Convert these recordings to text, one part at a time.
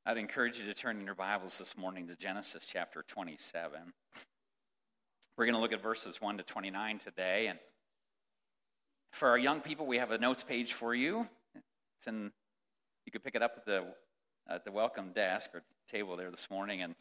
I'd encourage you to turn in your Bibles this morning to Genesis chapter 27. We're going to look at verses 1 to 29 today. And for our young people, we have a notes page for you. You could pick it up at the welcome desk or table there this morning. And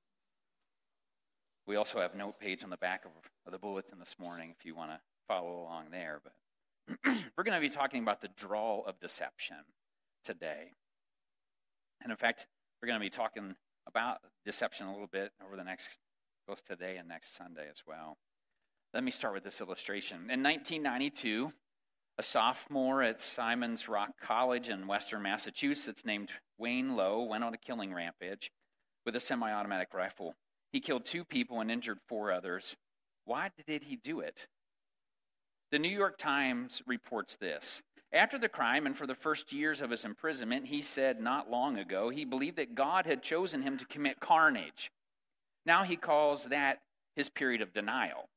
we also have a note page on the back of the bulletin this morning if you want to follow along there. But we're going to be talking about the draw of deception today. And in fact, we're going to be talking about deception a little bit over both today and next Sunday as well. Let me start with this illustration. In 1992, a sophomore at Simon's Rock College in western Massachusetts named Wayne Lowe went on a killing rampage with a semi-automatic rifle. He killed 2 people and injured 4 others. Why did he do it? The New York Times reports this. After the crime and for the first years of his imprisonment, he said not long ago he believed that God had chosen him to commit carnage. Now he calls that his period of denial.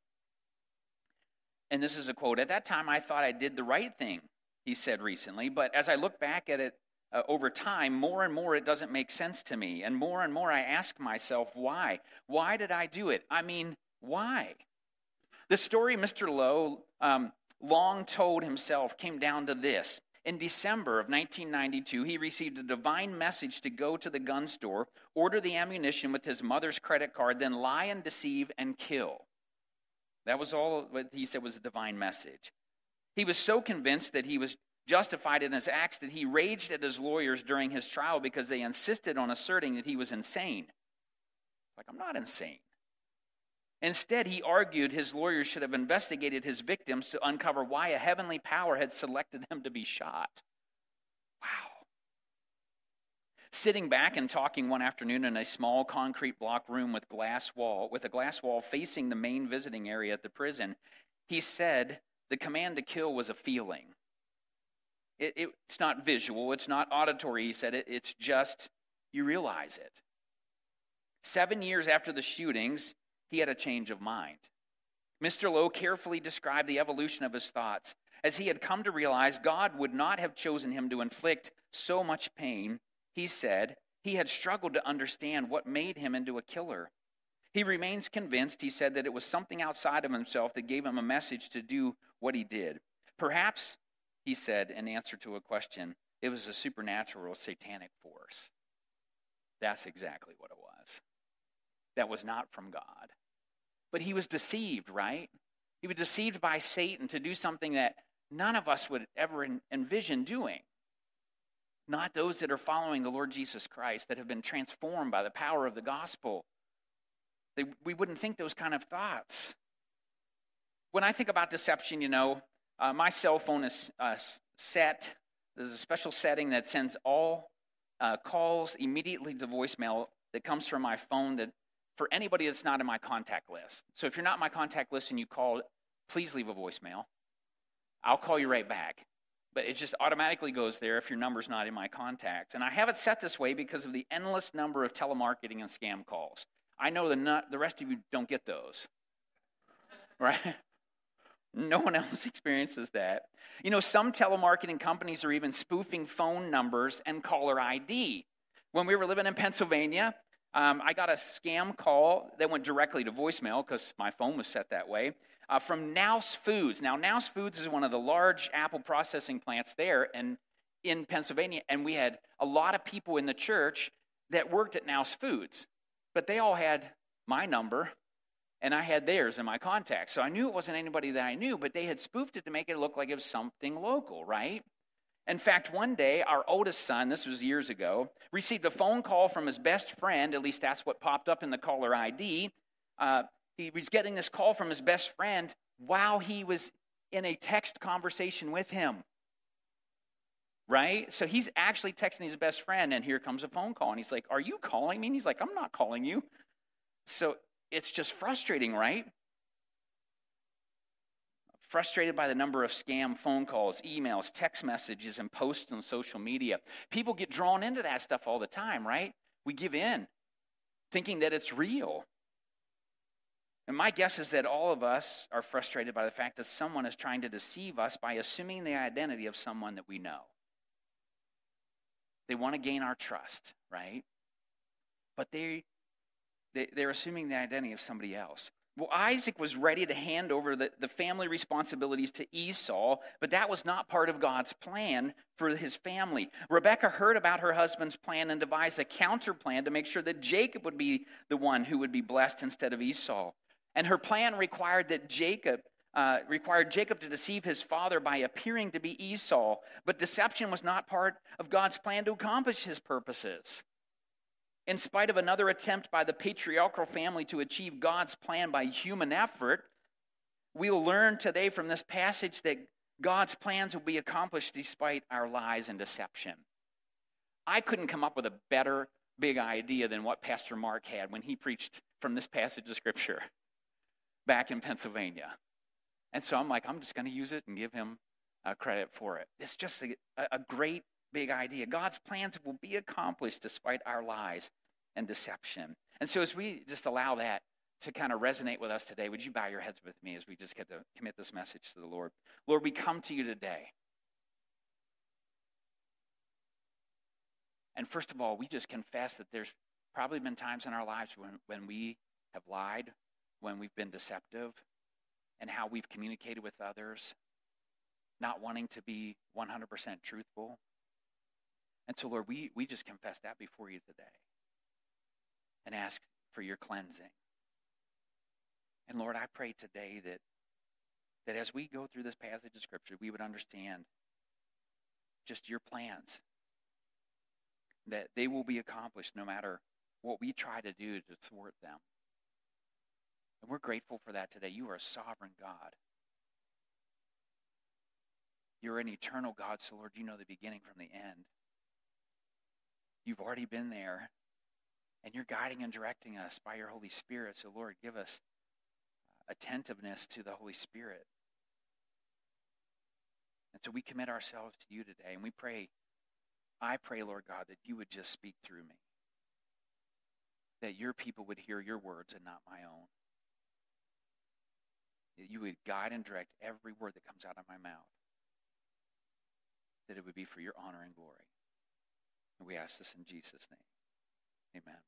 And this is a quote. At that time, I thought I did the right thing, he said recently. But as I look back at it over time, more and more it doesn't make sense to me. And more I ask myself, why? Why did I do it? I mean, why? The story Mr. Lowe long told himself came down to this. In December of 1992, he received a divine message to go to the gun store, order the ammunition with his mother's credit card, then lie and deceive and kill. That was all what he said was a divine message. He was so convinced that he was justified in his acts that he raged at his lawyers during his trial because they insisted on asserting that he was insane. Like, I'm not insane. Instead, he argued his lawyers should have investigated his victims to uncover why a heavenly power had selected them to be shot. Wow. Sitting back and talking one afternoon in a small concrete block room with a glass wall facing the main visiting area at the prison, he said the command to kill was a feeling. It's not visual, it's not auditory, he said. It's just, you realize it. 7 years after the shootings, he had a change of mind. Mr. Lowe carefully described the evolution of his thoughts. As he had come to realize God would not have chosen him to inflict so much pain, he said he had struggled to understand what made him into a killer. He remains convinced, he said, that it was something outside of himself that gave him a message to do what he did. Perhaps, he said in answer to a question, it was a supernatural satanic force. That's exactly what it was. That was not from God. But he was deceived, right? He was deceived by Satan to do something that none of us would ever envision doing. Not those that are following the Lord Jesus Christ, that have been transformed by the power of the gospel. We wouldn't think those kind of thoughts. When I think about deception, my cell phone is set. There's a special setting that sends all calls immediately to voicemail that comes from my phone that for anybody that's not in my contact list. So if you're not in my contact list and you call, please leave a voicemail. I'll call you right back. But it just automatically goes there if your number's not in my contacts. And I have it set this way because of the endless number of telemarketing and scam calls. I know the rest of you don't get those. Right? No one else experiences that. Some telemarketing companies are even spoofing phone numbers and caller ID. When we were living in Pennsylvania, I got a scam call that went directly to voicemail because my phone was set that way, from Nouse Foods. Now, Nouse Foods is one of the large apple processing plants there in Pennsylvania, and we had a lot of people in the church that worked at Nouse Foods, but they all had my number, and I had theirs in my contacts. So I knew it wasn't anybody that I knew, but they had spoofed it to make it look like it was something local, right? In fact, one day, our oldest son, this was years ago, received a phone call from his best friend, at least that's what popped up in the caller ID. He was getting this call from his best friend while he was in a text conversation with him. Right? So he's actually texting his best friend, and here comes a phone call. And he's like, are you calling me? And he's like, I'm not calling you. So it's just frustrating, right? Frustrated by the number of scam phone calls, emails, text messages, and posts on social media. People get drawn into that stuff all the time, right? We give in, thinking that it's real. And my guess is that all of us are frustrated by the fact that someone is trying to deceive us by assuming the identity of someone that we know. They want to gain our trust, right? but they're assuming the identity of somebody else. Well, Isaac was ready to hand over the family responsibilities to Esau, but that was not part of God's plan for his family. Rebekah heard about her husband's plan and devised a counter plan to make sure that Jacob would be the one who would be blessed instead of Esau. And her plan required Jacob to deceive his father by appearing to be Esau, but deception was not part of God's plan to accomplish his purposes. In spite of another attempt by the patriarchal family to achieve God's plan by human effort, we'll learn today from this passage that God's plans will be accomplished despite our lies and deception. I couldn't come up with a better big idea than what Pastor Mark had when he preached from this passage of Scripture back in Pennsylvania. And so I'm like, I'm just going to use it and give him credit for it. It's just a great big idea. God's plans will be accomplished despite our lies and deception. And so as we just allow that to kind of resonate with us today, would you bow your heads with me as we just get to commit this message to the Lord? Lord, we come to you today. And first of all, we just confess that there's probably been times in our lives when we have lied, when we've been deceptive, and how we've communicated with others, not wanting to be 100% truthful. And so, Lord, we just confess that before you today and ask for your cleansing. And Lord, I pray today that as we go through this passage of Scripture, we would understand just your plans, that they will be accomplished no matter what we try to do to thwart them. And we're grateful for that today. You are a sovereign God. You're an eternal God, so Lord, you know the beginning from the end. You've already been there, and you're guiding and directing us by your Holy Spirit. So, Lord, give us attentiveness to the Holy Spirit. And so we commit ourselves to you today, and I pray, Lord God, that you would just speak through me, that your people would hear your words and not my own, that you would guide and direct every word that comes out of my mouth, that it would be for your honor and glory. And we ask this in Jesus' name. Amen.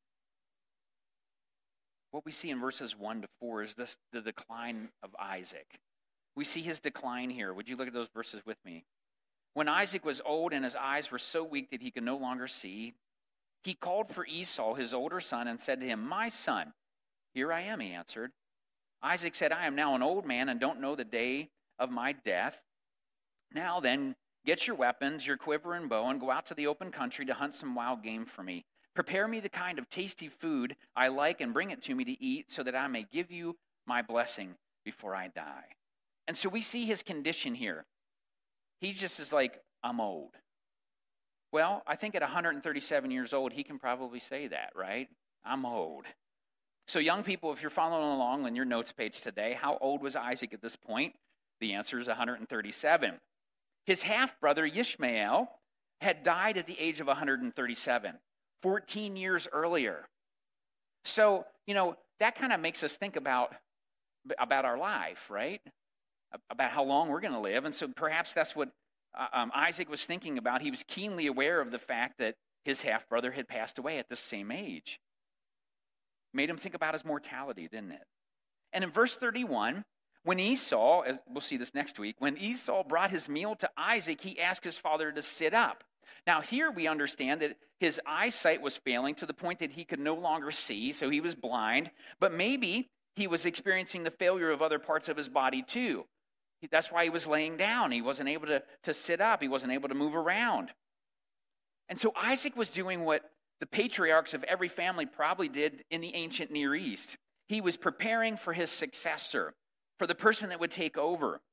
What we see in verses 1 to 4 is the decline of Isaac. We see his decline here. Would you look at those verses with me? When Isaac was old and his eyes were so weak that he could no longer see, he called for Esau, his older son, and said to him, "My son." "Here I am," he answered. Isaac said, "I am now an old man and don't know the day of my death. Now then, get your weapons, your quiver and bow, and go out to the open country to hunt some wild game for me. Prepare me the kind of tasty food I like and bring it to me to eat so that I may give you my blessing before I die." And so we see his condition here. He just is like, I'm old. Well, I think at 137 years old, he can probably say that, right? I'm old. So young people, if you're following along on your notes page today, how old was Isaac at this point? The answer is 137. His half-brother, Ishmael, had died at the age of 137, 14 years earlier. So, that kind of makes us think about our life, right? About how long we're going to live. And so perhaps that's what Isaac was thinking about. He was keenly aware of the fact that his half-brother had passed away at the same age. Made him think about his mortality, didn't it? And in verse 31, when Esau, as we'll see this next week, when Esau brought his meal to Isaac, he asked his father to sit up. Now here we understand that his eyesight was failing to the point that he could no longer see, so he was blind. But maybe he was experiencing the failure of other parts of his body too. That's why he was laying down. He wasn't able to sit up. He wasn't able to move around. And so Isaac was doing what the patriarchs of every family probably did in the ancient Near East. He was preparing for his successor, for the person that would take over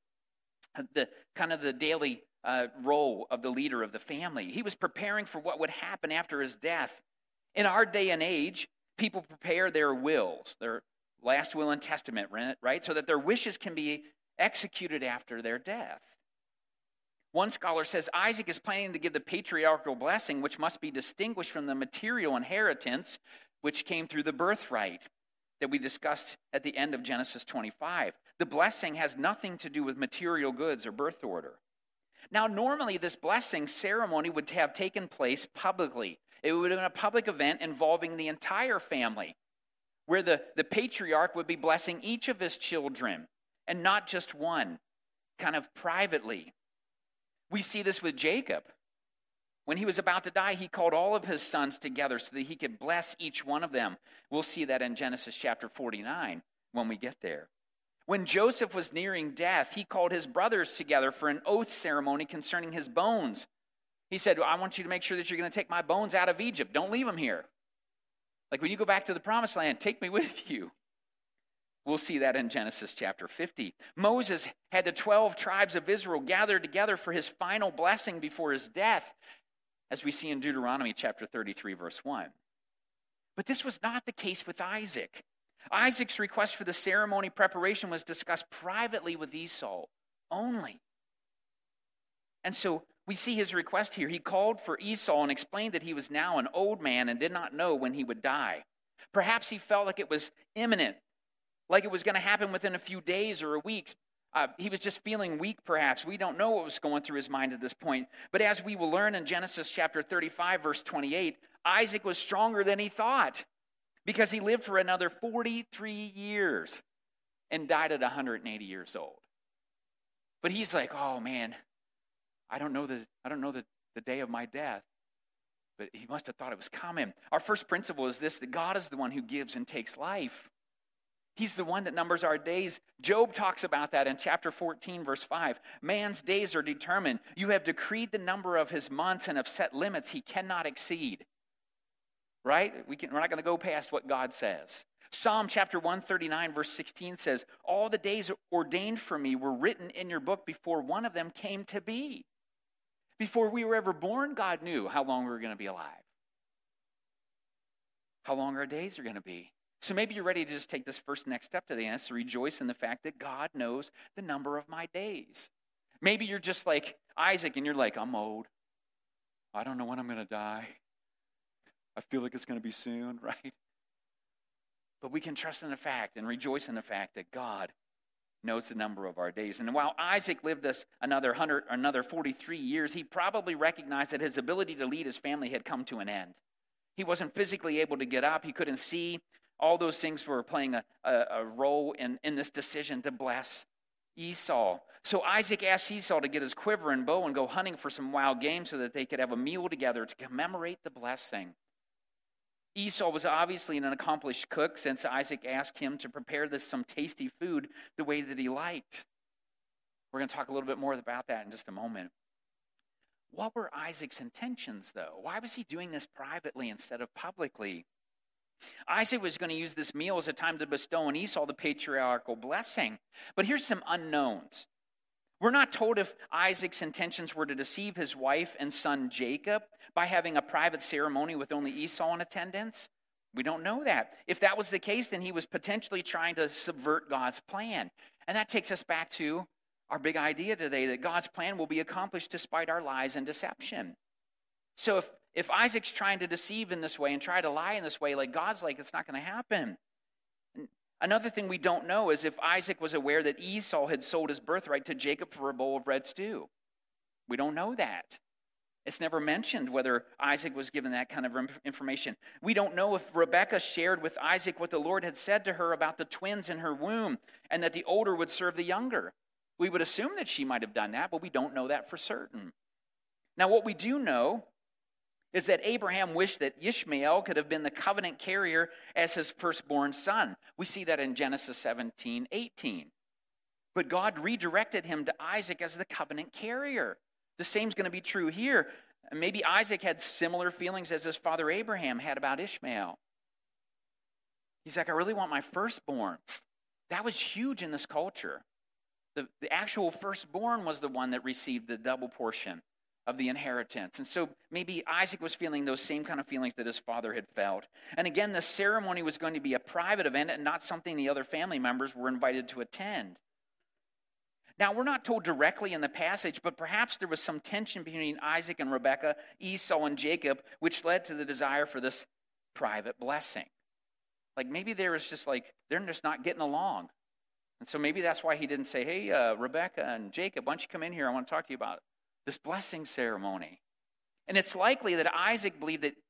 the daily role of the leader of the family. He was preparing for what would happen after his death. In our day and age, people prepare their wills, their last will and testament, right? So that their wishes can be executed after their death. One scholar says Isaac is planning to give the patriarchal blessing, which must be distinguished from the material inheritance which came through the birthright that we discussed at the end of Genesis 25. The blessing has nothing to do with material goods or birth order. Now, normally this blessing ceremony would have taken place publicly. It would have been a public event involving the entire family, where the patriarch would be blessing each of his children, and not just one, kind of privately. We see this with Jacob. When he was about to die, he called all of his sons together so that he could bless each one of them. We'll see that in Genesis chapter 49 when we get there. When Joseph was nearing death, he called his brothers together for an oath ceremony concerning his bones. He said, I want you to make sure that you're going to take my bones out of Egypt. Don't leave them here. Like when you go back to the promised land, take me with you. We'll see that in Genesis chapter 50. Moses had the 12 tribes of Israel gathered together for his final blessing before his death, as we see in Deuteronomy chapter 33, verse 1. But this was not the case with Isaac. Isaac's request for the ceremony preparation was discussed privately with Esau only. And so we see his request here. He called for Esau and explained that he was now an old man and did not know when he would die. Perhaps he felt like it was imminent, like it was going to happen within a few days or weeks. He was just feeling weak, perhaps. We don't know what was going through his mind at this point. But as we will learn in Genesis chapter 35, verse 28, Isaac was stronger than he thought because he lived for another 43 years and died at 180 years old. But he's like, oh man, I don't know the day of my death. But he must have thought it was coming. Our first principle is this, that God is the one who gives and takes life. He's the one that numbers our days. Job talks about that in chapter 14, verse 5. Man's days are determined. You have decreed the number of his months and have set limits he cannot exceed. Right? We're not going to go past what God says. Psalm chapter 139, verse 16 says, all the days ordained for me were written in your book before one of them came to be. Before we were ever born, God knew how long we were going to be alive. How long our days are going to be. So maybe you're ready to just take this first next step today, and that's to rejoice in the fact that God knows the number of my days. Maybe you're just like Isaac, and you're like, I'm old. I don't know when I'm going to die. I feel like it's going to be soon, right? But we can trust in the fact and rejoice in the fact that God knows the number of our days. And while Isaac lived this another 43 years, he probably recognized that his ability to lead his family had come to an end. He wasn't physically able to get up. He couldn't see. All those things were playing a role in this decision to bless Esau. So Isaac asked Esau to get his quiver and bow and go hunting for some wild game so that they could have a meal together to commemorate the blessing. Esau was obviously an accomplished cook, since Isaac asked him to prepare some tasty food the way that he liked. We're going to talk a little bit more about that in just a moment. What were Isaac's intentions, though? Why was he doing this privately instead of publicly? Isaac was going to use this meal as a time to bestow on Esau the patriarchal blessing. But here's some unknowns. We're not told if Isaac's intentions were to deceive his wife and son Jacob by having a private ceremony with only Esau in attendance. We don't know that. If that was the case, then he was potentially trying to subvert God's plan. And that takes us back to our big idea today, that God's plan will be accomplished despite our lies and deception. So if Isaac's trying to deceive in this way and try to lie in this way, like God's like, it's not going to happen. Another thing we don't know is if Isaac was aware that Esau had sold his birthright to Jacob for a bowl of red stew. We don't know that. It's never mentioned whether Isaac was given that kind of information. We don't know if Rebekah shared with Isaac what the Lord had said to her about the twins in her womb and that the older would serve the younger. We would assume that she might have done that, but we don't know that for certain. Now, what we do know is that Abraham wished that Ishmael could have been the covenant carrier as his firstborn son. We see that in Genesis 17:18. But God redirected him to Isaac as the covenant carrier. The same is going to be true here. Maybe Isaac had similar feelings as his father Abraham had about Ishmael. He's like, I really want my firstborn. That was huge in this culture. The actual firstborn was the one that received the double portion of the inheritance. And so maybe Isaac was feeling those same kind of feelings that his father had felt. And again, the ceremony was going to be a private event and not something the other family members were invited to attend. Now, we're not told directly in the passage, but perhaps there was some tension between Isaac and Rebekah, Esau and Jacob, which led to the desire for this private blessing. Like maybe there was just like, they're just not getting along. And so maybe that's why he didn't say, hey, Rebekah and Jacob, why don't you come in here? I want to talk to you about this blessing ceremony. And it's likely that Isaac believed that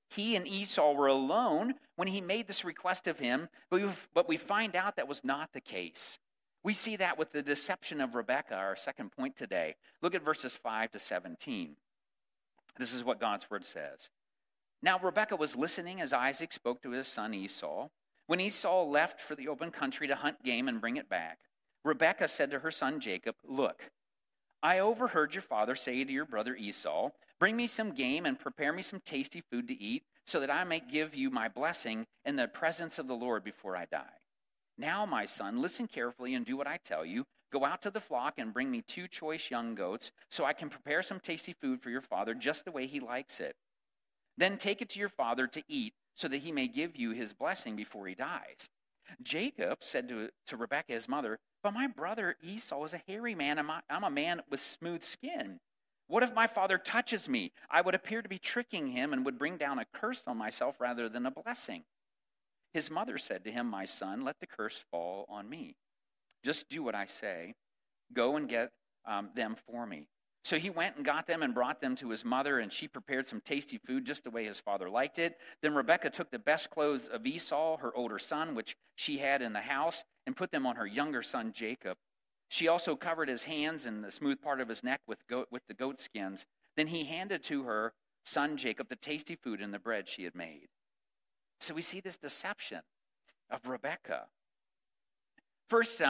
He and Esau were alone when he made this request of him, but we find out that was not the case. We see that with the deception of Rebekah, our second point today. Look at verses 5 to 17. This is what God's word says. Now Rebekah was listening as Isaac spoke to his son Esau. When Esau left for the open country to hunt game and bring it back, Rebekah said to her son Jacob, "Look, I overheard your father say to your brother Esau, 'Bring me some game and prepare me some tasty food to eat, so that I may give you my blessing in the presence of the Lord before I die. Now, my son, listen carefully and do what I tell you. Go out to the flock and bring me 2 choice young goats, so I can prepare some tasty food for your father just the way he likes it. Then take it to your father to eat, so that he may give you his blessing before he dies.' Jacob said to Rebekah, his mother, 'But my brother Esau is a hairy man, and I'm a man with smooth skin. What if my father touches me? I would appear to be tricking him and would bring down a curse on myself rather than a blessing.' His mother said to him, 'My son, let the curse fall on me. Just do what I say. Go and get them for me.' So he went and got them and brought them to his mother, and she prepared some tasty food just the way his father liked it. Then Rebekah took the best clothes of Esau, her older son, which she had in the house, and put them on her younger son Jacob. She also covered his hands and the smooth part of his neck with the goat skins. Then he handed to her son Jacob the tasty food and the bread she had made." So we see this deception of Rebekah. First,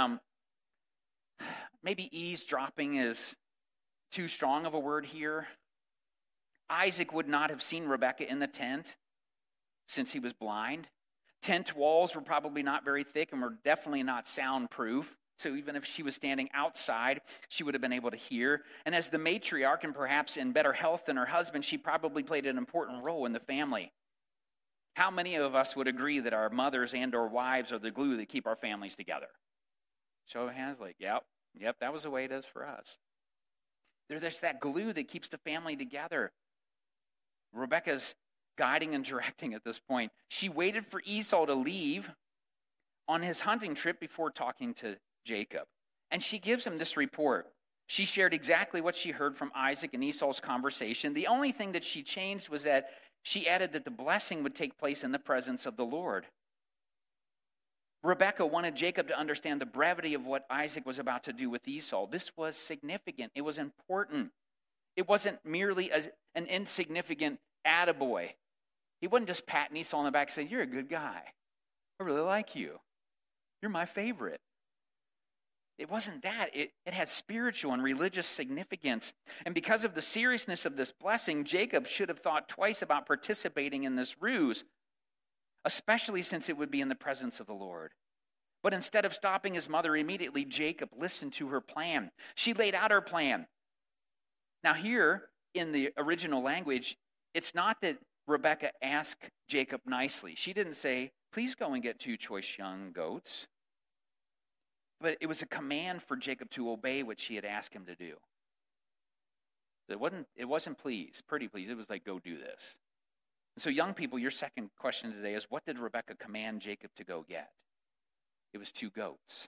maybe eavesdropping is too strong of a word here. Isaac would not have seen Rebekah in the tent since he was blind. Tent walls were probably not very thick and were definitely not soundproof. So even if she was standing outside, she would have been able to hear. And as the matriarch and perhaps in better health than her husband, she probably played an important role in the family. How many of us would agree that our mothers and or wives are the glue that keep our families together? Show of hands, like, yep, that was the way it is for us. There's that glue that keeps the family together. Rebekah's guiding and directing at this point. She waited for Esau to leave on his hunting trip before talking to Jacob. And she gives him this report. She shared exactly what she heard from Isaac and Esau's conversation. The only thing that she changed was that she added that the blessing would take place in the presence of the Lord. Rebekah wanted Jacob to understand the brevity of what Isaac was about to do with Esau. This was significant. It was important. It wasn't merely an insignificant attaboy. He wasn't just patting Esau on the back saying, "You're a good guy. I really like you. You're my favorite." It wasn't that. It had spiritual and religious significance. And because of the seriousness of this blessing, Jacob should have thought twice about participating in this ruse, especially since it would be in the presence of the Lord. But instead of stopping his mother immediately, Jacob listened to her plan. She laid out her plan. Now here, in the original language, it's not that Rebekah asked Jacob nicely. She didn't say, "Please go and get 2 choice young goats." But it was a command for Jacob to obey what she had asked him to do. It wasn't please, pretty please. It was like, go do this. And so young people, your second question today is, what did Rebekah command Jacob to go get? It was 2 goats.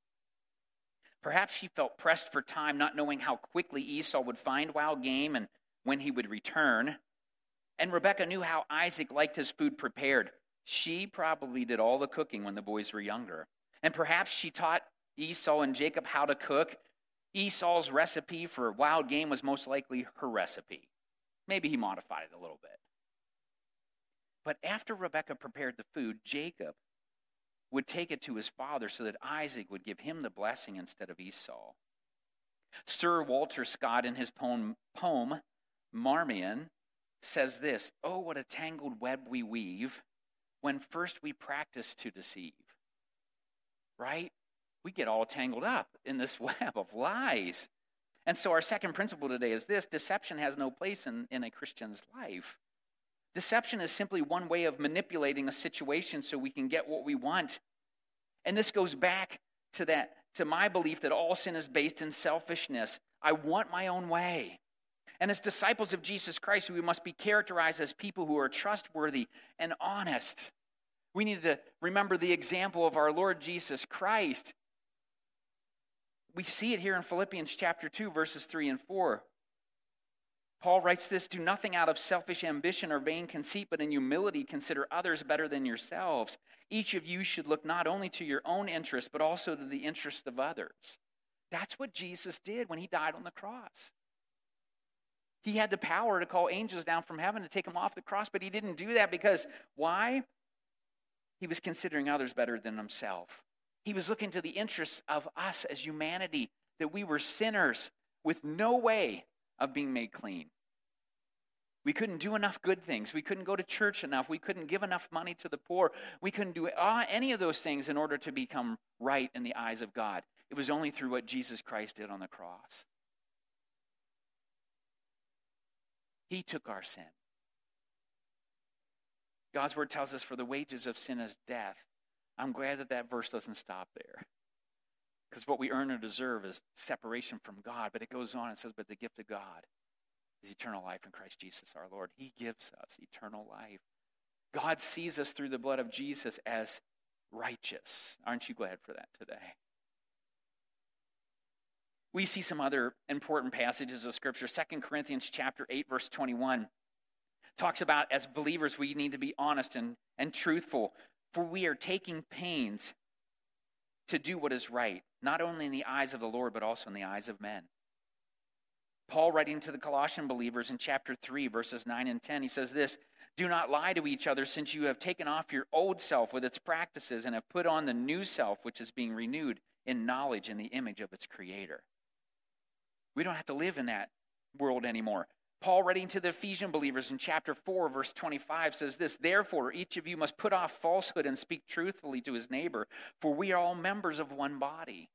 Perhaps she felt pressed for time, not knowing how quickly Esau would find wild game and when he would return. And Rebekah knew how Isaac liked his food prepared. She probably did all the cooking when the boys were younger. And perhaps she taught Esau and Jacob how to cook. Esau's recipe for wild game was most likely her recipe. Maybe he modified it a little bit. But after Rebekah prepared the food, Jacob would take it to his father so that Isaac would give him the blessing instead of Esau. Sir Walter Scott, in his poem Marmion, says this, "Oh, what a tangled web we weave when first we practice to deceive." Right? We get all tangled up in this web of lies. And so our second principle today is this: deception has no place in a Christian's life. Deception is simply one way of manipulating a situation so we can get what we want. And this goes back to my belief that all sin is based in selfishness. I want my own way. And as disciples of Jesus Christ, we must be characterized as people who are trustworthy and honest. We need to remember the example of our Lord Jesus Christ. We see it here in Philippians chapter 2, verses 3 and 4. Paul writes this, do nothing out of selfish ambition or vain conceit, but in humility consider others better than yourselves. Each of you should look not only to your own interest, but also to the interest of others. That's what Jesus did when he died on the cross. He had the power to call angels down from heaven to take him off the cross, but he didn't do that because, why? He was considering others better than himself. He was looking to the interests of us as humanity, that we were sinners with no way of being made clean. We couldn't do enough good things. We couldn't go to church enough. We couldn't give enough money to the poor. We couldn't do any of those things in order to become right in the eyes of God. It was only through what Jesus Christ did on the cross. He took our sin. God's word tells us, for the wages of sin is death. I'm glad that that verse doesn't stop there. Because what we earn or deserve is separation from God. But it goes on and says, but the gift of God is eternal life in Christ Jesus our Lord. He gives us eternal life. God sees us through the blood of Jesus as righteous. Aren't you glad for that today? We see some other important passages of Scripture. 2 Corinthians chapter 8, verse 21 talks about, as believers, we need to be honest and truthful. For we are taking pains to do what is right, not only in the eyes of the Lord, but also in the eyes of men. Paul, writing to the Colossian believers in chapter 3, verses 9 and 10, he says this, do not lie to each other, since you have taken off your old self with its practices and have put on the new self, which is being renewed in knowledge in the image of its creator. We don't have to live in that world anymore. Paul, writing to the Ephesian believers in chapter 4, verse 25, says this, therefore, each of you must put off falsehood and speak truthfully to his neighbor, for we are all members of one body.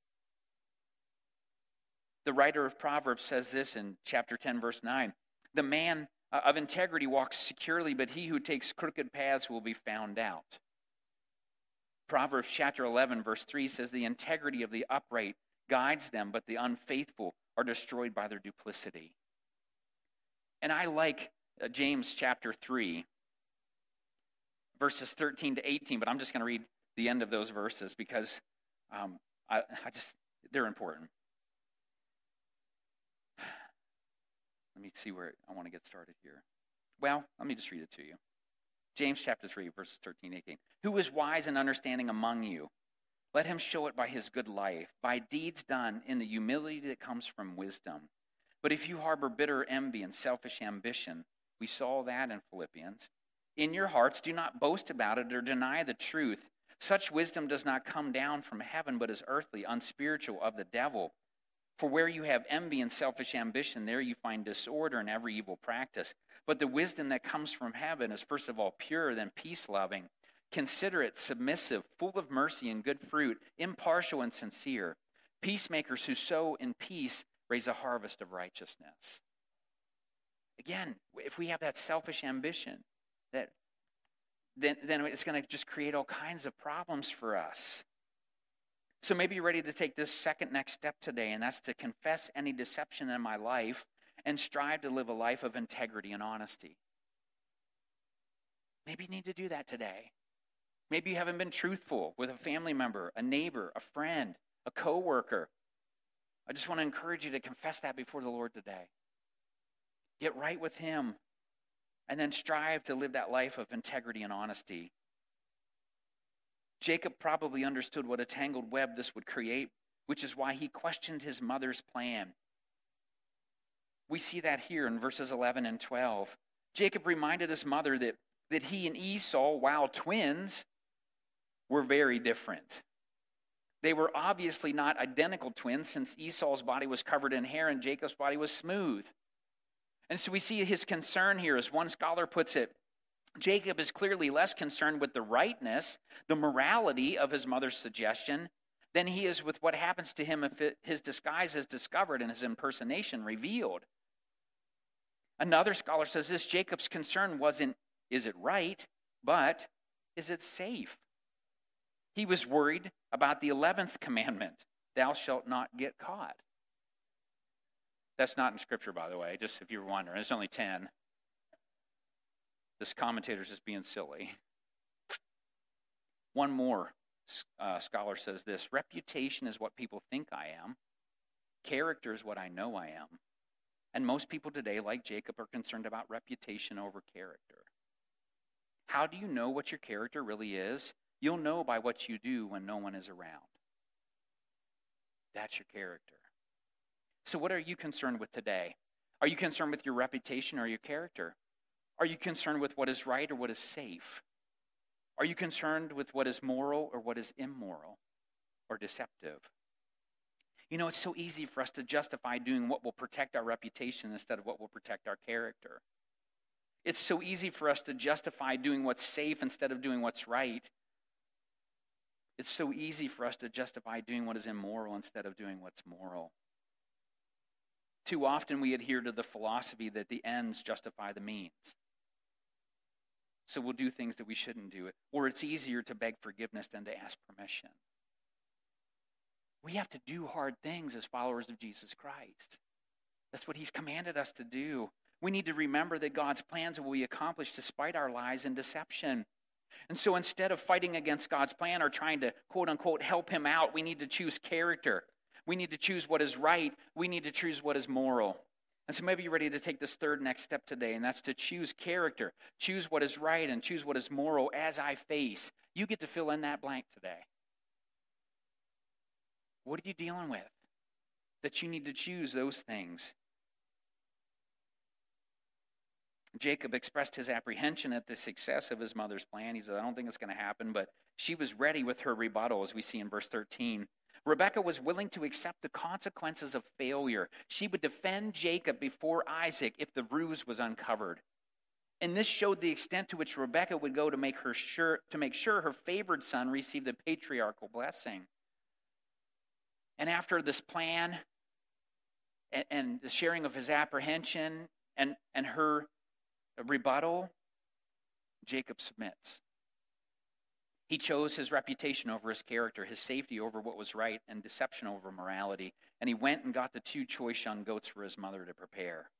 The writer of Proverbs says this in chapter 10, verse 9, the man of integrity walks securely, but he who takes crooked paths will be found out. Proverbs chapter 11, verse 3 says, the integrity of the upright guides them, but the unfaithful are destroyed by their duplicity. And I like James chapter 3, verses 13 to 18, but I'm just going to read the end of those verses because they're important. Let me see where I want to get started here. Well, let me just read it to you. James chapter 3, verses 13 and 18. Who is wise and understanding among you? Let him show it by his good life, by deeds done in the humility that comes from wisdom. But if you harbor bitter envy and selfish ambition, we saw that in Philippians, in your hearts do not boast about it or deny the truth. Such wisdom does not come down from heaven, but is earthly, unspiritual, of the devil. For where you have envy and selfish ambition, there you find disorder and every evil practice. But the wisdom that comes from heaven is first of all pure, then peace-loving, considerate, submissive, full of mercy and good fruit, impartial and sincere. Peacemakers who sow in peace raise a harvest of righteousness. Again, if we have that selfish ambition, then it's going to just create all kinds of problems for us. So maybe you're ready to take this second next step today, and that's to confess any deception in my life and strive to live a life of integrity and honesty. Maybe you need to do that today. Maybe you haven't been truthful with a family member, a neighbor, a friend, a coworker. I just want to encourage you to confess that before the Lord today. Get right with him, and then strive to live that life of integrity and honesty. Jacob probably understood what a tangled web this would create, which is why he questioned his mother's plan. We see that here in verses 11 and 12. Jacob reminded his mother that he and Esau, while twins, were very different. They were obviously not identical twins, since Esau's body was covered in hair and Jacob's body was smooth. And so we see his concern here, as one scholar puts it. Jacob is clearly less concerned with the rightness, the morality of his mother's suggestion, than he is with what happens to him if his disguise is discovered and his impersonation revealed. Another scholar says this: Jacob's concern wasn't, is it right, but is it safe? He was worried about the 11th commandment, thou shalt not get caught. That's not in Scripture, by the way, just if you were wondering. There's only 10. This commentator's just being silly. One more scholar says this: reputation is what people think I am. Character is what I know I am. And most people today, like Jacob, are concerned about reputation over character. How do you know what your character really is? You'll know by what you do when no one is around. That's your character. So what are you concerned with today? Are you concerned with your reputation or your character? Are you concerned with what is right or what is safe? Are you concerned with what is moral or what is immoral or deceptive? You know, it's so easy for us to justify doing what will protect our reputation instead of what will protect our character. It's so easy for us to justify doing what's safe instead of doing what's right. It's so easy for us to justify doing what is immoral instead of doing what's moral. Too often we adhere to the philosophy that the ends justify the means. So we'll do things that we shouldn't do. Or it's easier to beg forgiveness than to ask permission. We have to do hard things as followers of Jesus Christ. That's what he's commanded us to do. We need to remember that God's plans will be accomplished despite our lies and deception. And so instead of fighting against God's plan or trying to, quote unquote, help him out, we need to choose character. We need to choose what is right. We need to choose what is moral. And so maybe you're ready to take this third next step today, and that's to choose character. Choose what is right and choose what is moral as I face. You get to fill in that blank today. What are you dealing with that you need to choose those things? Jacob expressed his apprehension at the success of his mother's plan. He said, I don't think it's going to happen, but she was ready with her rebuttal, as we see in verse 13. Rebekah was willing to accept the consequences of failure. She would defend Jacob before Isaac if the ruse was uncovered. And this showed the extent to which Rebekah would go to make sure her favored son received the patriarchal blessing. And after this plan and the sharing of his apprehension and her rebuttal, Jacob submits. He chose his reputation over his character, his safety over what was right, and deception over morality. And he went and got the 2 choice young goats for his mother to prepare.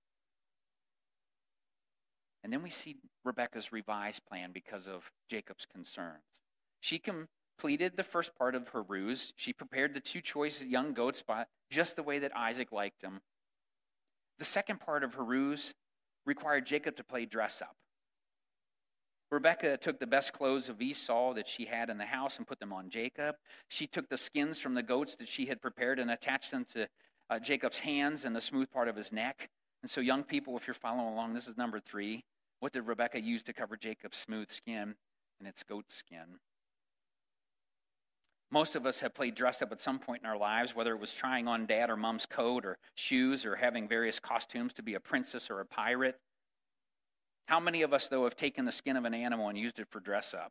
And then we see Rebekah's revised plan because of Jacob's concerns. She completed the first part of her ruse. She prepared the 2 choice young goats just the way that Isaac liked them. The second part of her ruse required Jacob to play dress up. Rebekah took the best clothes of Esau that she had in the house and put them on Jacob. She took the skins from the goats that she had prepared and attached them to Jacob's hands and the smooth part of his neck. And so young people, if you're following along, this is number 3. What did Rebekah use to cover Jacob's smooth skin? And it's goat skin. Most of us have played dress up at some point in our lives, whether it was trying on dad or mom's coat or shoes or having various costumes to be a princess or a pirate. How many of us, though, have taken the skin of an animal and used it for dress up?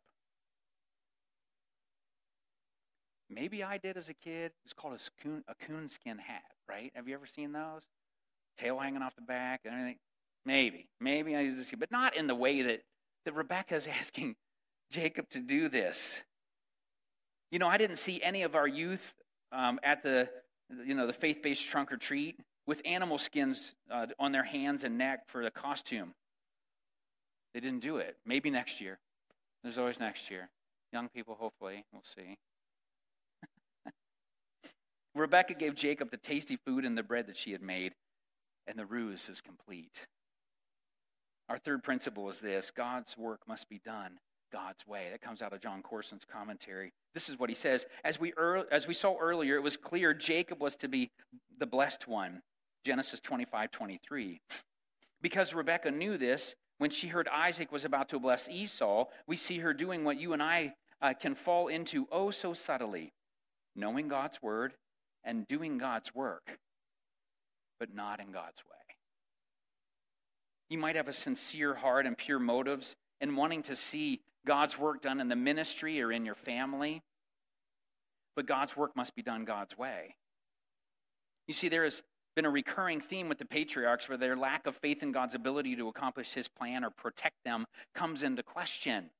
Maybe I did as a kid. It's called a coonskin hat, right? Have you ever seen those? Tail hanging off the back and everything. Maybe I used this, but not in the way that Rebekah is asking Jacob to do this. You know, I didn't see any of our youth at the faith-based trunk or treat with animal skins on their hands and neck for the costume. They didn't do it. Maybe next year. There's always next year. Young people, hopefully, we'll see. Rebekah gave Jacob the tasty food and the bread that she had made, and the ruse is complete. Our third principle is this: God's work must be done God's way. That comes out of John Corson's commentary. This is what he says. As we saw earlier, it was clear Jacob was to be the blessed one. Genesis 25:23. Because Rebekah knew this, when she heard Isaac was about to bless Esau, we see her doing what you and I can fall into oh so subtly, knowing God's word and doing God's work, but not in God's way. You might have a sincere heart and pure motives in wanting to see God's work done in the ministry or in your family, but God's work must be done God's way. You see, there has been a recurring theme with the patriarchs where their lack of faith in God's ability to accomplish his plan or protect them comes into question.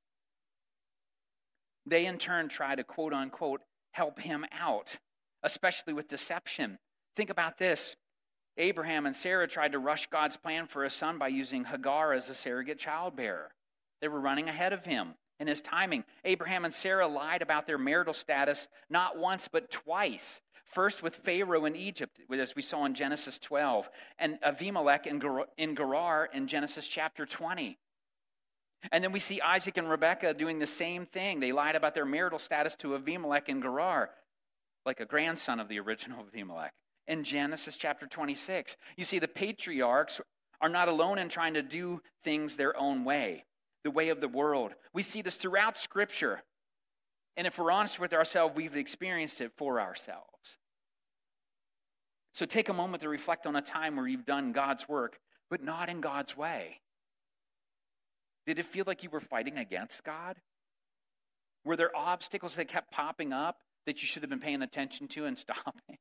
They in turn try to quote unquote help him out, especially with deception. Think about this. Abraham and Sarah tried to rush God's plan for a son by using Hagar as a surrogate childbearer. They were running ahead of him in his timing. Abraham and Sarah lied about their marital status not once but twice, First with Pharaoh in Egypt, as we saw in Genesis 12, and Abimelech in Gerar in Genesis chapter 20. And then we see Isaac and Rebekah doing the same thing. They lied about their marital status to Abimelech in Gerar, like a grandson of the original Abimelech, in Genesis chapter 26. You see, the patriarchs are not alone in trying to do things their own way, the way of the world. We see this throughout Scripture. And if we're honest with ourselves, we've experienced it for ourselves. So take a moment to reflect on a time where you've done God's work, but not in God's way. Did it feel like you were fighting against God? Were there obstacles that kept popping up that you should have been paying attention to and stopping?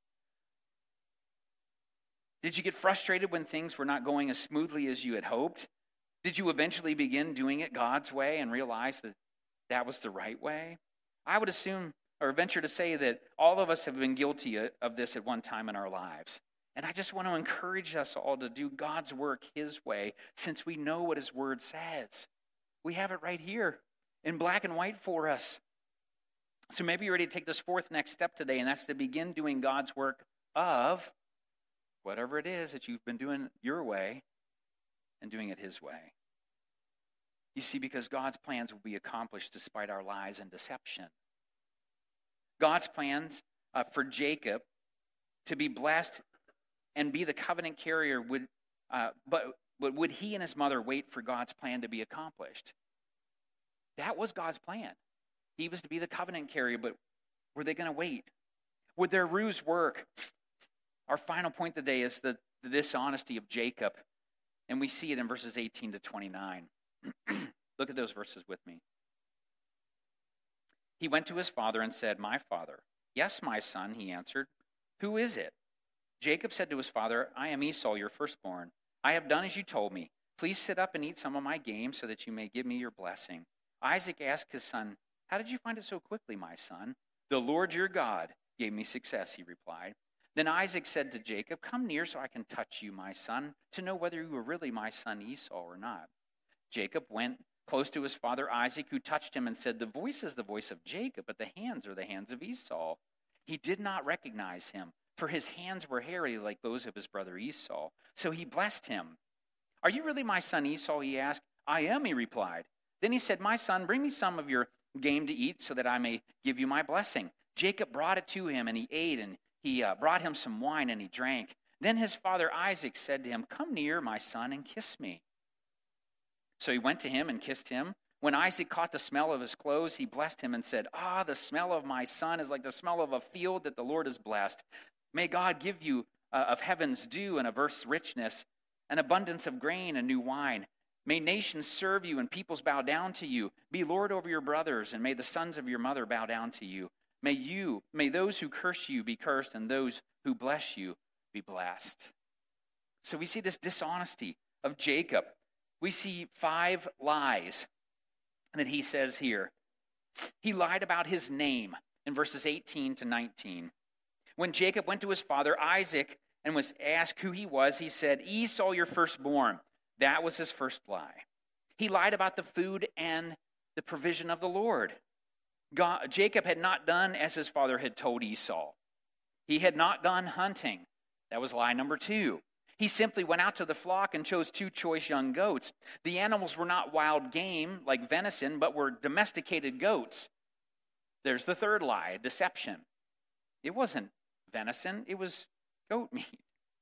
Did you get frustrated when things were not going as smoothly as you had hoped? Did you eventually begin doing it God's way and realize that that was the right way? I would assume or venture to say that all of us have been guilty of this at one time in our lives. And I just want to encourage us all to do God's work His way, since we know what His Word says. We have it right here in black and white for us. So maybe you're ready to take this fourth next step today, and that's to begin doing God's work of whatever it is that you've been doing your way and doing it His way. You see, because God's plans will be accomplished despite our lies and deception. God's plans for Jacob to be blessed and be the covenant carrier but would he and his mother wait for God's plan to be accomplished? That was God's plan. He was to be the covenant carrier, but were they going to wait? Would their ruse work? Our final point today is the dishonesty of Jacob, and we see it in verses 18 to 29. Look at those verses with me. He went to his father and said, "My father." "Yes, my son," he answered. "Who is it?" Jacob said to his father, "I am Esau, your firstborn. I have done as you told me. Please sit up and eat some of my game so that you may give me your blessing." Isaac asked his son, "How did you find it so quickly, my son?" "The Lord your God gave me success," he replied. Then Isaac said to Jacob, "Come near so I can touch you, my son, to know whether you are really my son Esau or not." Jacob went close to his father Isaac, who touched him and said, "The voice is the voice of Jacob, but the hands are the hands of Esau." He did not recognize him, for his hands were hairy like those of his brother Esau. So he blessed him. "Are you really my son Esau?" he asked. "I am," he replied. Then he said, "My son, bring me some of your game to eat so that I may give you my blessing." Jacob brought it to him, and he ate, and he brought him some wine, and he drank. Then his father Isaac said to him, "Come near, my son, and kiss me." So he went to him and kissed him. When Isaac caught the smell of his clothes, he blessed him and said, "The smell of my son is like the smell of a field that the Lord has blessed. May God give you of heaven's dew and of earth's richness, an abundance of grain and new wine. May nations serve you and peoples bow down to you. Be Lord over your brothers, and may the sons of your mother bow down to you. May those who curse you be cursed, and those who bless you be blessed." So we see this dishonesty of Jacob. We see 5 lies that he says here. He lied about his name in verses 18 to 19. When Jacob went to his father Isaac and was asked who he was, he said, "Esau, your firstborn." That was his first lie. He lied about the food and the provision of the Lord. Jacob had not done as his father had told Esau. He had not gone hunting. That was lie number 2. He simply went out to the flock and chose 2 choice young goats. The animals were not wild game like venison, but were domesticated goats. There's the third lie, deception. It wasn't venison, it was goat meat.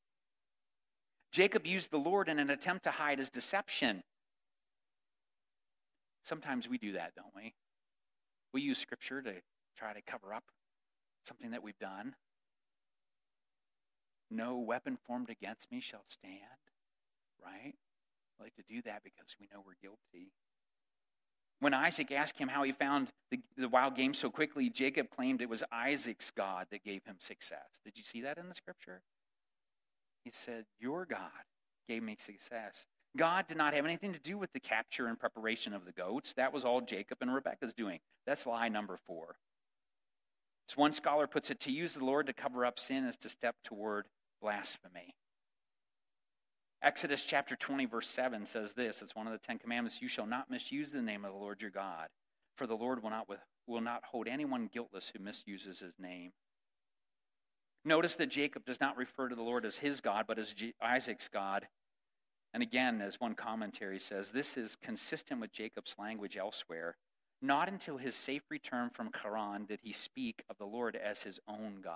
Jacob used the Lord in an attempt to hide his deception. Sometimes we do that, don't we? We use Scripture to try to cover up something that we've done. No weapon formed against me shall stand, right? We like to do that because we know we're guilty. When Isaac asked him how he found the wild game so quickly, Jacob claimed it was Isaac's God that gave him success. Did you see that in the Scripture? He said, "Your God gave me success." God did not have anything to do with the capture and preparation of the goats. That was all Jacob and Rebekah's doing. That's lie number 4. As one scholar puts it, to use the Lord to cover up sin is to step toward blasphemy. Exodus chapter 20, verse 7 says this. It's one of the 10 commandments. "You shall not misuse the name of the Lord your God, for the Lord will not hold anyone guiltless who misuses his name." Notice that Jacob does not refer to the Lord as his God, but as Isaac's God. And again, as one commentary says, this is consistent with Jacob's language elsewhere. Not until his safe return from Haran did he speak of the Lord as his own God.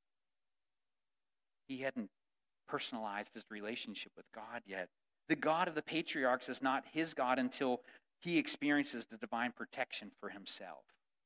He hadn't personalized his relationship with God yet. The God of the patriarchs is not his God until he experiences the divine protection for himself.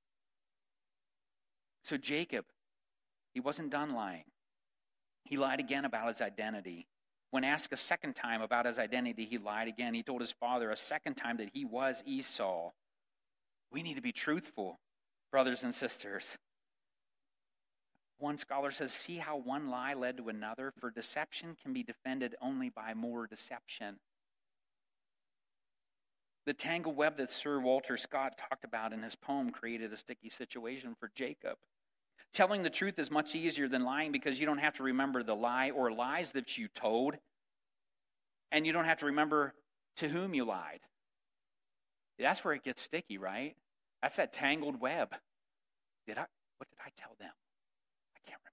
So Jacob, he wasn't done lying. He lied again about his identity. When asked a second time about his identity, he lied again. He told his father a second time that he was Esau. We need to be truthful, brothers and sisters. One scholar says, see how one lie led to another, for deception can be defended only by more deception. The tangled web that Sir Walter Scott talked about in his poem created a sticky situation for Jacob. Telling the truth is much easier than lying because you don't have to remember the lie or lies that you told, and you don't have to remember to whom you lied. That's where it gets sticky, right? That's that tangled web. What did I tell them? I can't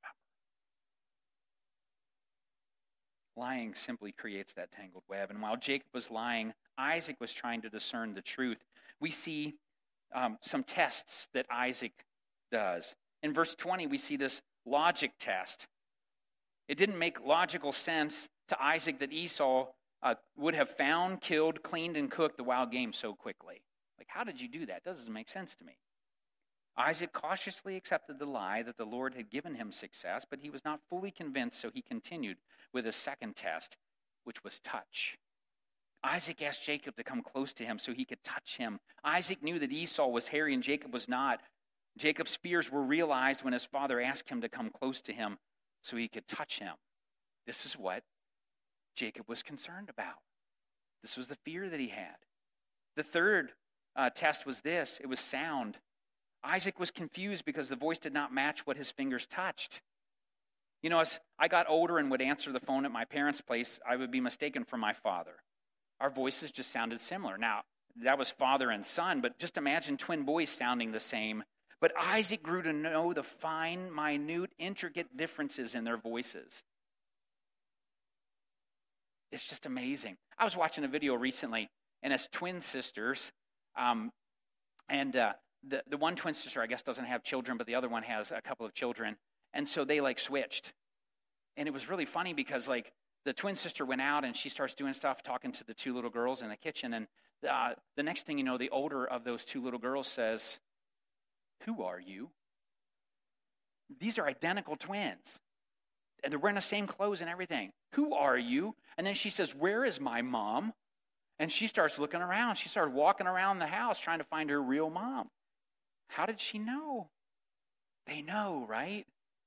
remember. Lying simply creates that tangled web. And while Jacob was lying, Isaac was trying to discern the truth. We see some tests that Isaac does. In verse 20, we see this logic test. It didn't make logical sense to Isaac that Esau would have found, killed, cleaned, and cooked the wild game so quickly. Like, how did you do that? Doesn't make sense to me. Isaac cautiously accepted the lie that the Lord had given him success, but he was not fully convinced, so he continued with a second test, which was touch. Isaac asked Jacob to come close to him so he could touch him. Isaac knew that Esau was hairy and Jacob was not. Jacob's fears were realized when his father asked him to come close to him so he could touch him. This is what Jacob was concerned about. This was the fear that he had. The third test was this. It was sound. Isaac was confused because the voice did not match what his fingers touched. You know, as I got older and would answer the phone at my parents' place, I would be mistaken for my father. Our voices just sounded similar. Now, that was father and son, but just imagine twin boys sounding the same. But Isaac grew to know the fine, minute, intricate differences in their voices. It's just amazing. I was watching a video recently, and it's twin sisters. The one twin sister, I guess, doesn't have children, but the other one has a couple of children. And so they, switched. And it was really funny because, the twin sister went out, and she starts doing stuff, talking to the two little girls in the kitchen. And the next thing you know, the older of those two little girls says, "Who are you?" These are identical twins. And they're wearing the same clothes and everything. "Who are you?" And then she says, "Where is my mom?" And she starts looking around. She started walking around the house trying to find her real mom. How did she know? They know, right?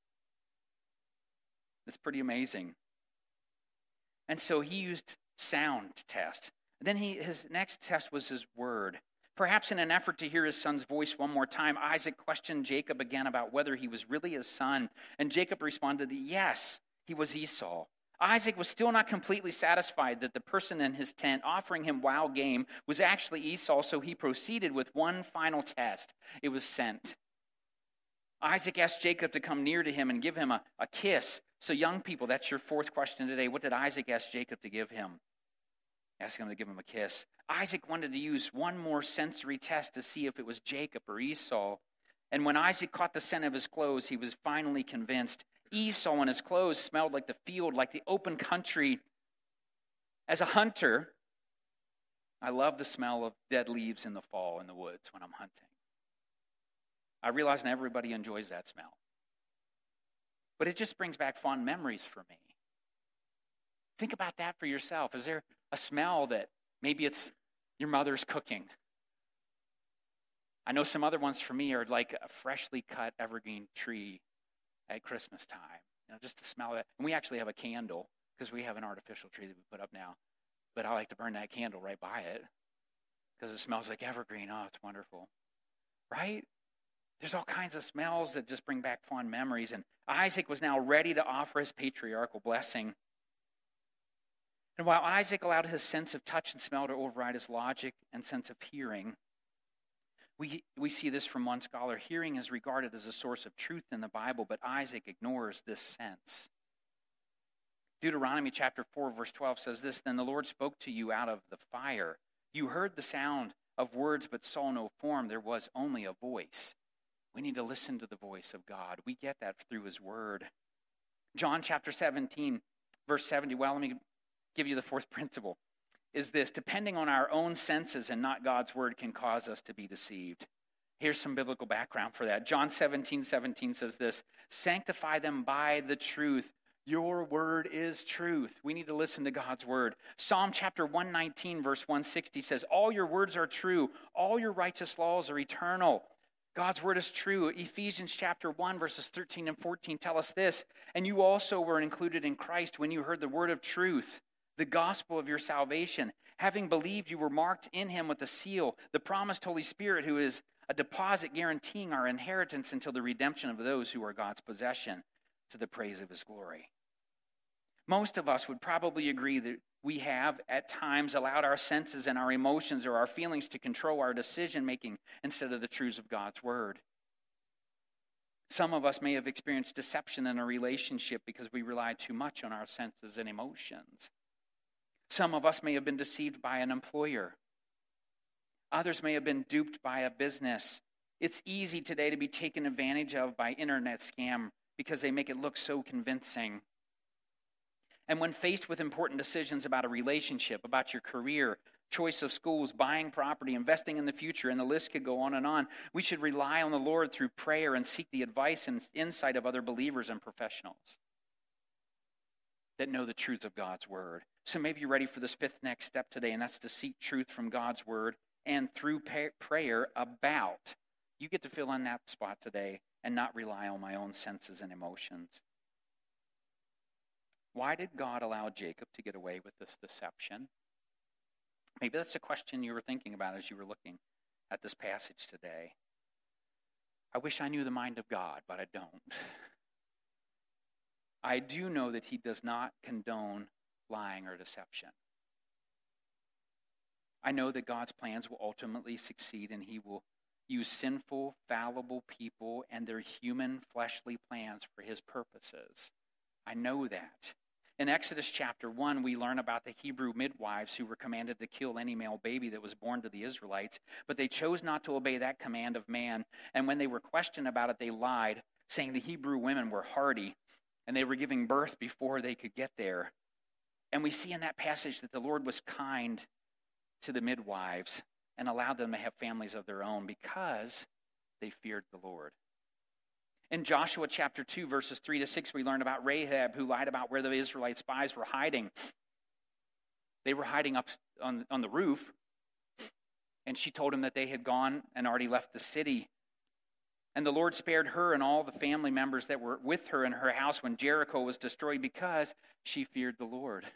It's pretty amazing. And so he used sound test. Then his next test was his word. Perhaps in an effort to hear his son's voice one more time, Isaac questioned Jacob again about whether he was really his son. And Jacob responded that yes, he was Esau. Isaac was still not completely satisfied that the person in his tent offering him wild game was actually Esau, so he proceeded with one final test. It was scent. Isaac asked Jacob to come near to him and give him a kiss. So young people, that's your fourth question today. What did Isaac ask Jacob to give him? Ask him to give him a kiss. Isaac wanted to use one more sensory test to see if it was Jacob or Esau. And when Isaac caught the scent of his clothes, he was finally convinced. Esau and his clothes smelled like the field, like the open country. As a hunter, I love the smell of dead leaves in the fall in the woods when I'm hunting. I realize not everybody enjoys that smell. But it just brings back fond memories for me. Think about that for yourself. Is there a smell that maybe it's your mother's cooking? I know some other ones for me are like a freshly cut evergreen tree at Christmas time. Just the smell of it. And we actually have a candle because we have an artificial tree that we put up now. But I like to burn that candle right by it because it smells like evergreen. Oh, it's wonderful. Right? There's all kinds of smells that just bring back fond memories. And Isaac was now ready to offer his patriarchal blessing. And while Isaac allowed his sense of touch and smell to override his logic and sense of hearing, We see this from one scholar. Hearing is regarded as a source of truth in the Bible, but Isaac ignores this sense. Deuteronomy chapter 4, verse 12 says this, "Then the Lord spoke to you out of the fire. You heard the sound of words, but saw no form. There was only a voice." We need to listen to the voice of God. We get that through his word. John chapter 17, verse 70. Well, let me give you the fourth principle. Is this: depending on our own senses and not God's word can cause us to be deceived. Here's some biblical background for that. John 17:17 says this, "Sanctify them by the truth. Your word is truth." We need to listen to God's word. Psalm chapter 119, verse 160 says, "All your words are true. All your righteous laws are eternal." God's word is true. Ephesians chapter 1, verses 13 and 14 tell us this, "And you also were included in Christ when you heard the word of truth, the gospel of your salvation. Having believed, you were marked in him with a seal, the promised Holy Spirit, who is a deposit guaranteeing our inheritance until the redemption of those who are God's possession, to the praise of his glory." Most of us would probably agree that we have at times allowed our senses and our emotions or our feelings to control our decision making instead of the truths of God's word. Some of us may have experienced deception in a relationship because we relied too much on our senses and emotions. Some of us may have been deceived by an employer. Others may have been duped by a business. It's easy today to be taken advantage of by internet scam because they make it look so convincing. And when faced with important decisions about a relationship, about your career, choice of schools, buying property, investing in the future, and the list could go on, we should rely on the Lord through prayer and seek the advice and insight of other believers and professionals that know the truth of God's word. So maybe you're ready for this fifth next step today, and that's to seek truth from God's word and through prayer about. You get to fill in that spot today and not rely on my own senses and emotions. Why did God allow Jacob to get away with this deception? Maybe that's a question you were thinking about as you were looking at this passage today. I wish I knew the mind of God, but I don't. I do know that he does not condone lying or deception. I know that God's plans will ultimately succeed, and he will use sinful, fallible people and their human, fleshly plans for his purposes. I know that. In Exodus chapter 1, we learn about the Hebrew midwives who were commanded to kill any male baby that was born to the Israelites, but they chose not to obey that command of man. And when they were questioned about it, they lied, saying the Hebrew women were hardy and they were giving birth before they could get there. And we see in that passage that the Lord was kind to the midwives and allowed them to have families of their own because they feared the Lord. In Joshua chapter 2, verses 3 to 6, we learn about Rahab, who lied about where the Israelite spies were hiding. They were hiding up on the roof, and she told him that they had gone and already left the city. And the Lord spared her and all the family members that were with her in her house when Jericho was destroyed because she feared the Lord.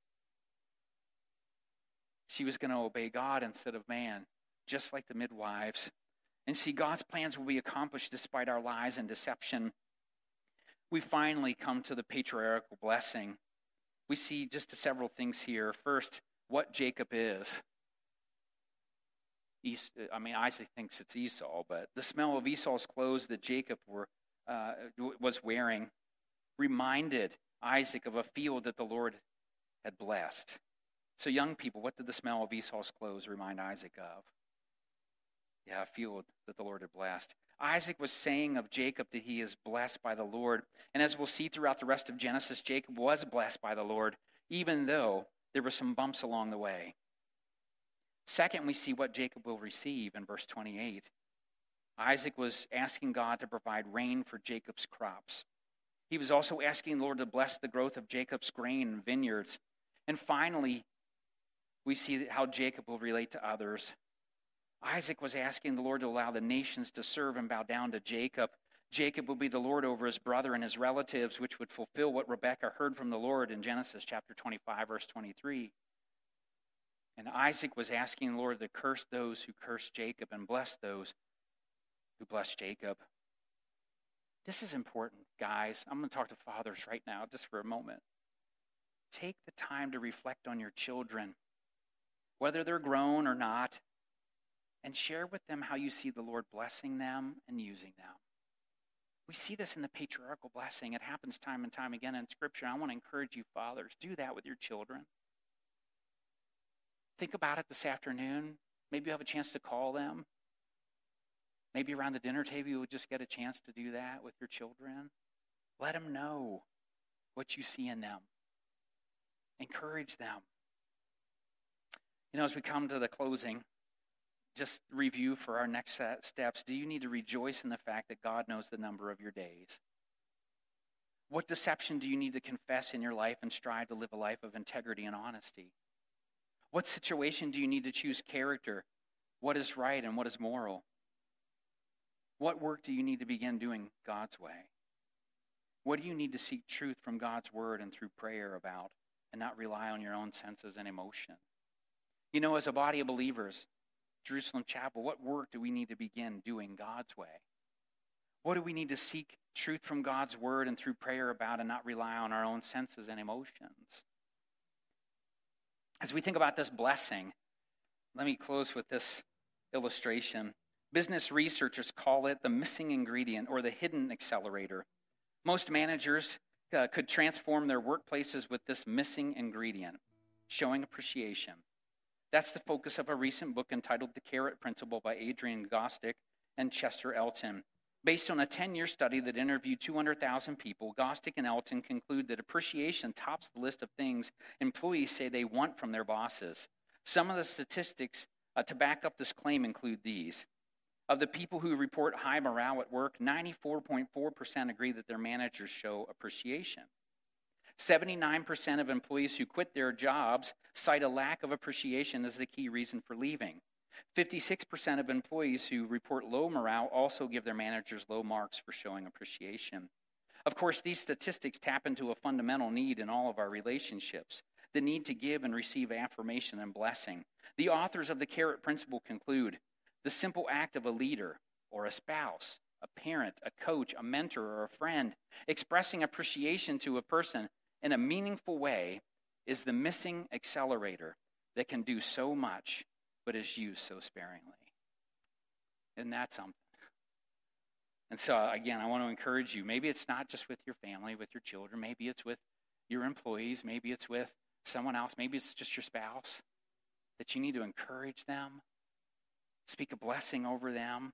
She was going to obey God instead of man, just like the midwives. And see, God's plans will be accomplished despite our lies and deception. We finally come to the patriarchal blessing. We see just several things here. First, what Jacob is. Isaac thinks it's Esau, but the smell of Esau's clothes that Jacob was wearing reminded Isaac of a field that the Lord had blessed. So young people, what did the smell of Esau's clothes remind Isaac of? Yeah, a field that the Lord had blessed. Isaac was saying of Jacob that he is blessed by the Lord. And as we'll see throughout the rest of Genesis, Jacob was blessed by the Lord, even though there were some bumps along the way. Second, we see what Jacob will receive in verse 28. Isaac was asking God to provide rain for Jacob's crops. He was also asking the Lord to bless the growth of Jacob's grain and vineyards. And finally, we see how Jacob will relate to others. Isaac was asking the Lord to allow the nations to serve and bow down to Jacob. Jacob will be the Lord over his brother and his relatives, which would fulfill what Rebekah heard from the Lord in Genesis chapter 25, verse 23. And Isaac was asking the Lord to curse those who cursed Jacob and bless those who blessed Jacob. This is important, guys. I'm going to talk to fathers right now just for a moment. Take the time to reflect on your children, whether they're grown or not. and share with them how you see the Lord blessing them and using them. We see this in the patriarchal blessing. It happens time and time again in Scripture. I want to encourage you, fathers, do that with your children. Think about it this afternoon. Maybe you have a chance to call them. Maybe around the dinner table you will just get a chance to do that with your children. Let them know what you see in them. Encourage them. As we come to the closing, just review for our next steps. Do you need to rejoice in the fact that God knows the number of your days? What deception do you need to confess in your life and strive to live a life of integrity and honesty? What situation do you need to choose character? What is right and what is moral? What work do you need to begin doing God's way? What do you need to seek truth from God's word and through prayer about and not rely on your own senses and emotion? As a body of believers, Jerusalem Chapel, what work do we need to begin doing God's way? What do we need to seek truth from God's word and through prayer about and not rely on our own senses and emotions? As we think about this blessing, let me close with this illustration. Business researchers call it the missing ingredient or the hidden accelerator. Most managers could transform their workplaces with this missing ingredient, showing appreciation. That's the focus of a recent book entitled The Carrot Principle by Adrian Gostick and Chester Elton. Based on a 10-year study that interviewed 200,000 people, Gostick and Elton conclude that appreciation tops the list of things employees say they want from their bosses. Some of the statistics to back up this claim include these. Of the people who report high morale at work, 94.4% agree that their managers show appreciation. 79% of employees who quit their jobs cite a lack of appreciation as the key reason for leaving. 56% of employees who report low morale also give their managers low marks for showing appreciation. Of course, these statistics tap into a fundamental need in all of our relationships, the need to give and receive affirmation and blessing. The authors of the Carrot Principle conclude, the simple act of a leader or a spouse, a parent, a coach, a mentor, or a friend expressing appreciation to a person in a meaningful way is the missing accelerator that can do so much but is used so sparingly. Isn't that something? And so, again, I want to encourage you. Maybe it's not just with your family, with your children. Maybe it's with your employees. Maybe it's with someone else. Maybe it's just your spouse. That you need to encourage them, speak a blessing over them,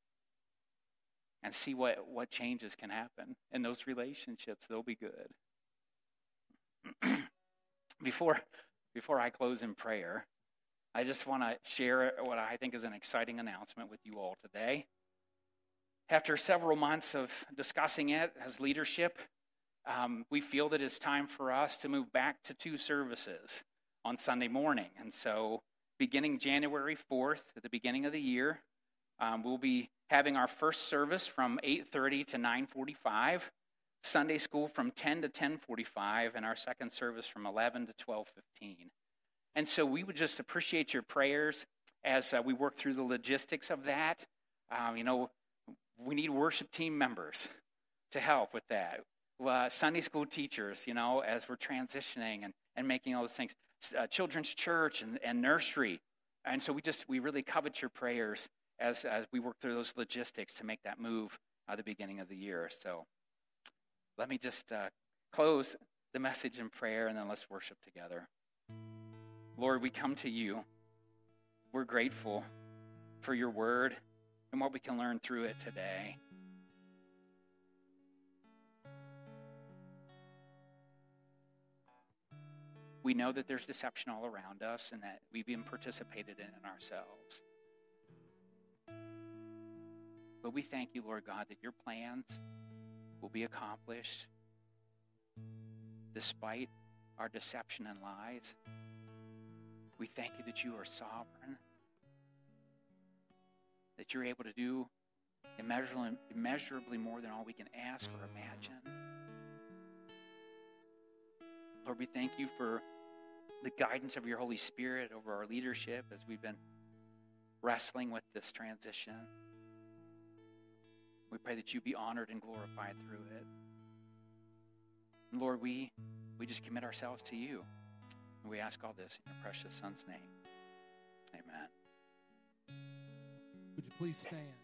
and see what changes can happen in those relationships. They'll be good. Before I close in prayer, I just want to share what I think is an exciting announcement with you all today. After several months of discussing it as leadership, we feel that it's time for us to move back to 2 services on Sunday morning. And so beginning January 4th, at the beginning of the year, we'll be having our first service from 8:30 to 9:45, Sunday school from 10 to 10:45, and our second service from 11 to 12:15. And so we would just appreciate your prayers as we work through the logistics of that. We need worship team members to help with that. Sunday school teachers, as we're transitioning and making all those things. Children's church and nursery. And so we really covet your prayers as we work through those logistics to make that move at the beginning of the year. So let me just close the message in prayer, and then let's worship together. Lord, we come to you. We're grateful for your word and what we can learn through it today. We know that there's deception all around us and that we've even participated in it ourselves. But we thank you, Lord God, that your plans will be accomplished despite our deception and lies. We thank you that you are sovereign, that you're able to do immeasurably more than all we can ask or imagine. Lord, we thank you for the guidance of your Holy Spirit over our leadership as we've been wrestling with this transition. We pray that you be honored and glorified through it. And Lord, we just commit ourselves to you. And we ask all this in your precious Son's name. Amen. please stand?